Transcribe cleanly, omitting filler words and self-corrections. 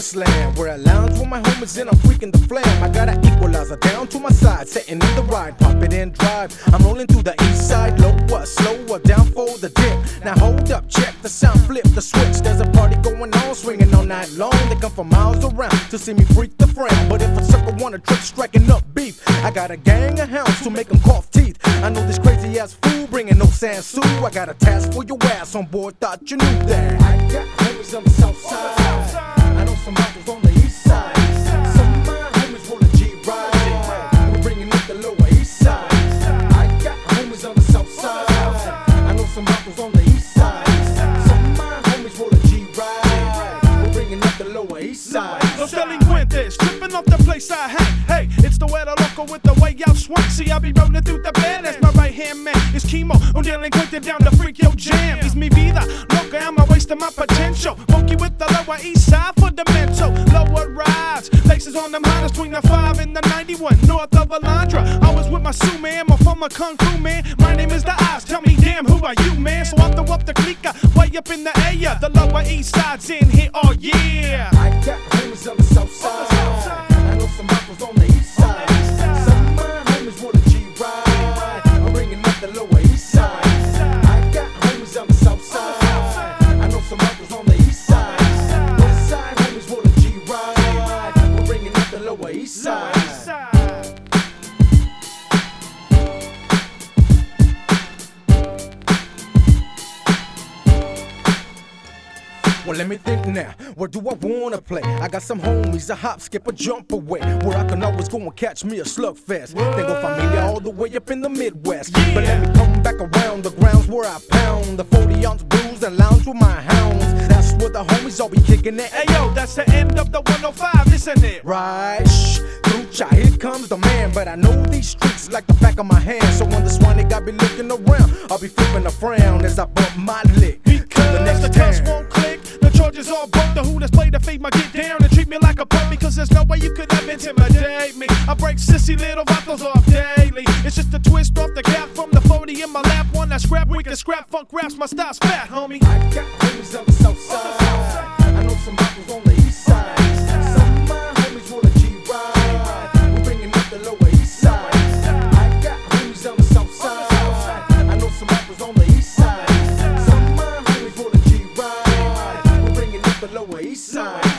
promised land where I lounge with my homies and I'm freaking the flam. I got an equalizer down to my side, setting in the ride, pop it and drive. I'm rolling through the east side, lower, slower, down for the dip. Now hold up, check the sound, flip the switch. There's a party going on, swinging all night long. They come from miles around to see me freak the frame. But if a sucker want a trick, striking up beef, I got a gang of hounds to make them cough teeth. I know this crazy ass fool bringing no Sansu. I got a task for your ass on board, thought you knew that. I got homies on the south side. I know some uncles on the east side. Some of my homies roll a G-Ride. We're bringing up the lower east side. I got homies on the south side. I know some uncles on the east side. Some of my homies roll a G-Ride. We're bringing up the lower east side. Los delincuentes, tripping off the place I hang. Hey, it's the weather loco with the way y'all swing. See, I be rolling through the bed, that's my right hand man. It's Chemo, un delincuente down the freak yo jam. It's mi vida loca, am I wasting my potential? Monkey with the lower east side for the mental. Lower rides, places on them highest between the 5 and the 91, north of Alondra. I was with my Sue man, my former kung fu man. My name is the Oz, tell me damn, who are you, man? So I throw up the clica, way up in the air. The lower east side's in here, oh yeah. I got homies on the south side. I know some uncles on the east side. Some of my homies roll a G-Ride. I'm bringing up the lower east side. I got homies on the south side. I know some uncles on the east side. West side homies roll a G-Ride. We're bringing up the lower east side. Well, let me think now, where do I wanna play? I got some homies, a hop, skip, a jump away, where I can always go and catch me a slugfest. Tengo familia all the way up in the Midwest. Yeah. But let me come back around the grounds where I pound the 40-ounce brews and lounge with my hounds. That's where the homies all be kicking it. Hey yo, that's the end of the 105, isn't it? Right, shh, Lucha, here comes the man. But I know these streets like the back of my hand. So when the Swanee got be looking around, I'll be flipping a frown as I bump my lick. Because the cuss won't click. The charges all broke, the hooters play the fake, my get down and treat me like a punk. Because there's no way you could ever intimidate me. I break sissy little vatos off daily. It's just a twist off the cap from the 40 in my lap. One that scrap, we can scrap funk raps, my style's fat, homie. I got homies on the south side. I know some uncles on the east side. Some of my homies roll a G-Ride. We're bringing up the lower east side. I got homies on the south side. I know some uncles on the east side. Some of my homies roll a G-Ride. We're bringing up the lower east side.